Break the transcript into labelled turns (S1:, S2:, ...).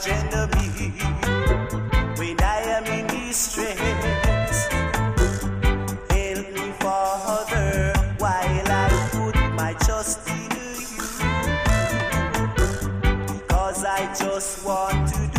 S1: strength of me when I am in distress. Help me, Father, while I put my trust in you, because I just want to